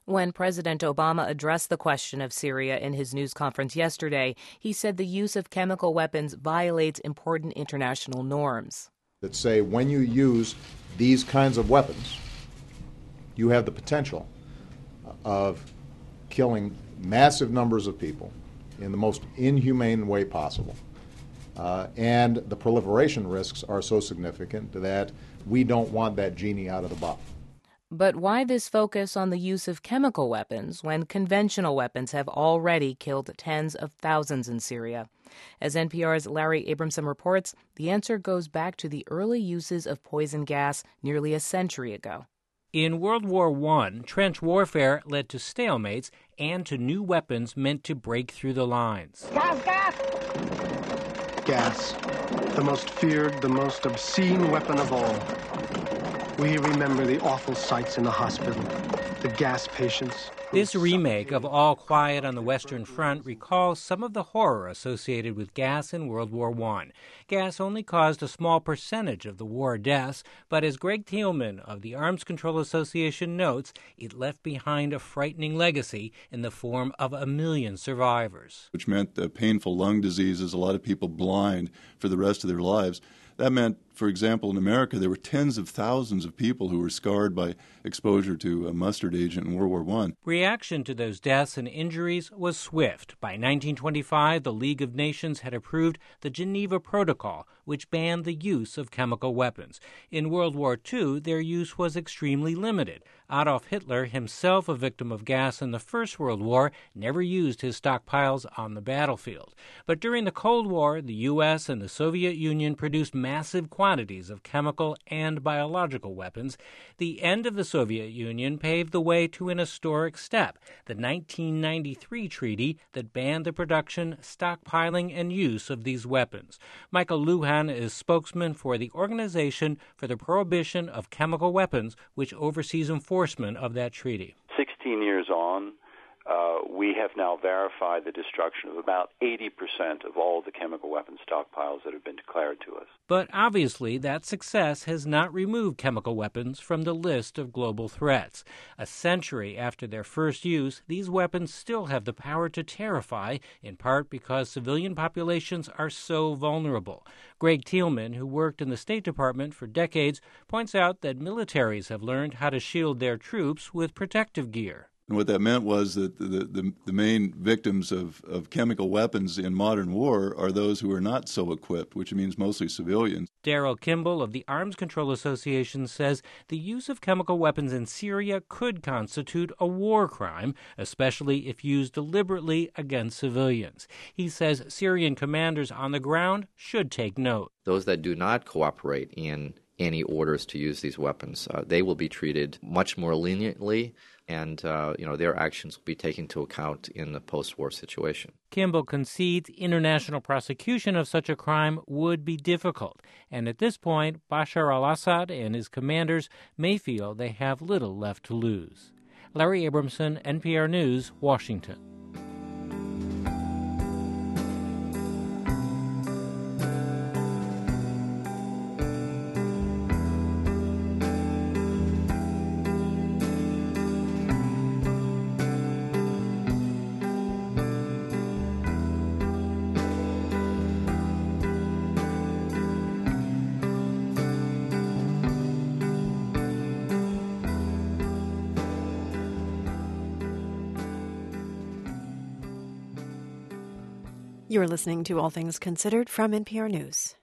When President Obama addressed the question of Syria in his news conference yesterday, he said the use of chemical weapons violates important international norms. That say when you use these kinds of weapons, you have the potential of killing massive numbers of people in the most inhumane way possible. And the proliferation risks are so significant that we don't want that genie out of the bottle. But why this focus on the use of chemical weapons when conventional weapons have already killed tens of thousands in Syria? As NPR's Larry Abramson reports, the answer goes back to the early uses of poison gas nearly a century ago. In World War I, trench warfare led to stalemates and to new weapons meant to break through the lines. Gas, gas! Gas, the most feared, the most obscene weapon of all. We remember the awful sights in the hospital, the gas patients. This remake of All Quiet on the Western Front recalls some of the horror associated with gas in World War I. Gas only caused a small percentage of the war deaths, but as Greg Thielman of the Arms Control Association notes, it left behind a frightening legacy in the form of 1 million survivors. Which meant painful lung diseases, a lot of people blind for the rest of their lives. That meant, for example, in America, there were tens of thousands of people who were scarred by exposure to a mustard agent in World War I. Reaction to those deaths and injuries was swift. By 1925, the League of Nations had approved the Geneva Protocol, which banned the use of chemical weapons. In World War II, their use was extremely limited. Adolf Hitler, himself a victim of gas in the First World War, never used his stockpiles on the battlefield. But during the Cold War, the U.S. and the Soviet Union produced massive quantities of chemical and biological weapons. The end of the Soviet Union paved the way to an historic step, the 1993 treaty that banned the production, stockpiling, and use of these weapons. Michael Lujan is spokesman for the Organization for the Prohibition of Chemical Weapons, which oversees enforcement of that treaty. 16 years on, we have now verified the destruction of about 80% of all the chemical weapons stockpiles that have been declared to us. But obviously, that success has not removed chemical weapons from the list of global threats. A century after their first use, these weapons still have the power to terrify, in part because civilian populations are so vulnerable. Greg Thielman, who worked in the State Department for decades, points out that militaries have learned how to shield their troops with protective gear. And what that meant was that the main victims of chemical weapons in modern war are those who are not so equipped, which means mostly civilians. Daryl Kimball of the Arms Control Association says the use of chemical weapons in Syria could constitute a war crime, especially if used deliberately against civilians. He says Syrian commanders on the ground should take note. Those that do not cooperate in any orders to use these weapons, they will be treated much more leniently, and their actions will be taken into account in the post-war situation. Kimball concedes international prosecution of such a crime would be difficult, and at this point, Bashar al-Assad and his commanders may feel they have little left to lose. Larry Abramson, NPR News, Washington. You're listening to All Things Considered from NPR News.